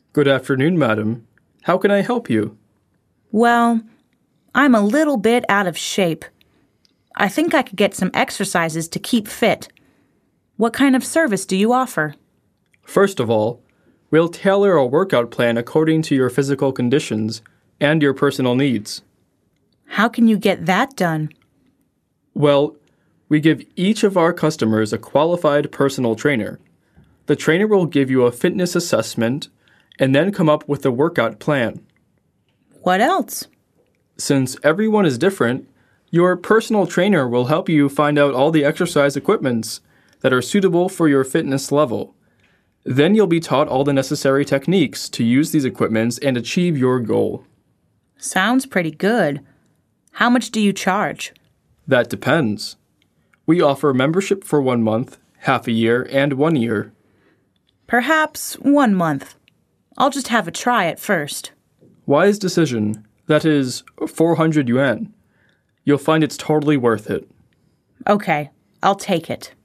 Good afternoon, madam. How can I help you? Well, I'm a little bit out of shape. I think I could get some exercises to keep fit. What kind of service do you offer? First of all, we'll tailor a workout plan according to your physical conditions and your personal needs. How can you get that done? Well, we give each of our customers a qualified personal trainer. The trainer will give you a fitness assessment and then come up with a workout plan. What else? Since everyone is different, your personal trainer will help you find out all the exercise equipments that are suitable for your fitness level. Then you'll be taught all the necessary techniques to use these equipments and achieve your goal. Sounds pretty good. How much do you charge? That depends. We offer membership for 1 month, half a year, and 1 year. Perhaps 1 month. I'll just have a try at first. Wise decision. That is 400 yuan. You'll find it's totally worth it. Okay, I'll take it.